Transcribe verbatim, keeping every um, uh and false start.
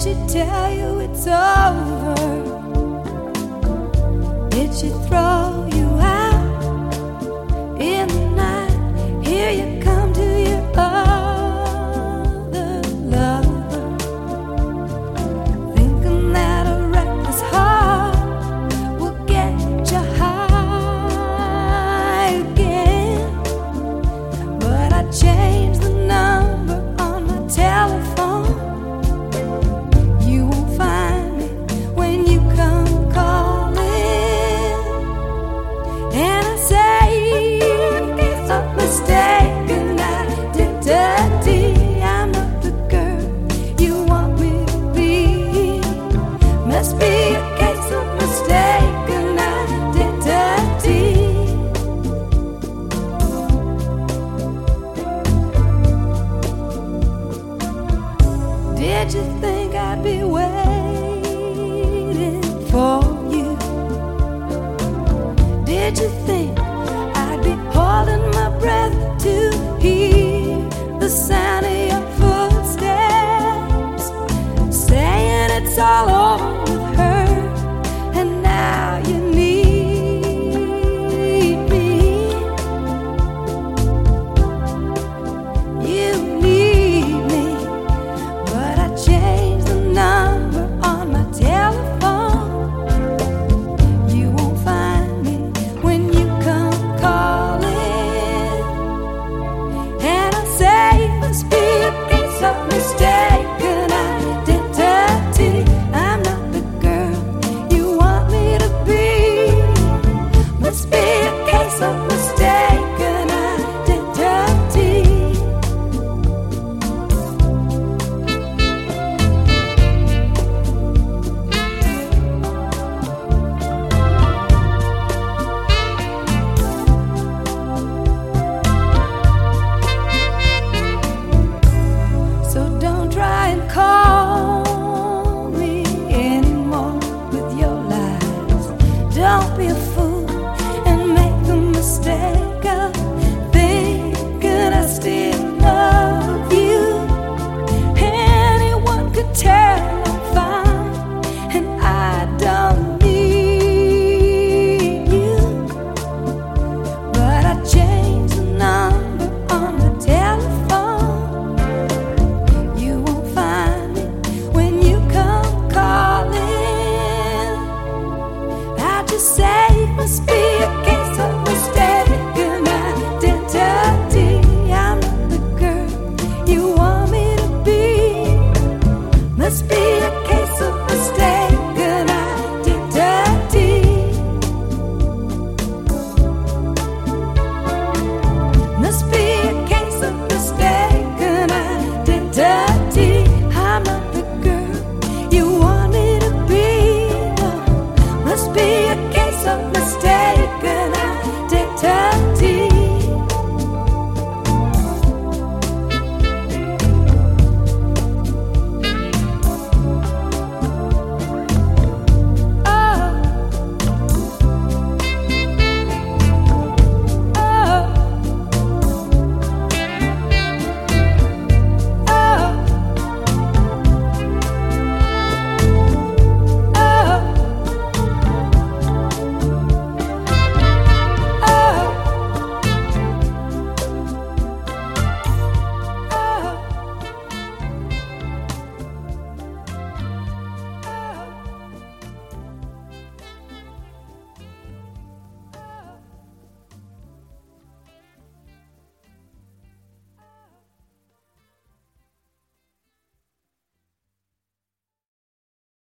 she tell you it's over? Did she throw you out in the night? Here you come to your other lover, thinking that a reckless heart will get you high again. But I changed the number on my telephone. You won't find me when you come calling. And I say it's a mistake, and I did dirty. I'm not the girl you want me to be. Must be a case of mistake, and I did dirty. Did you think I'd be waiting for you? Did you think I'd be holding my breath to hear the sound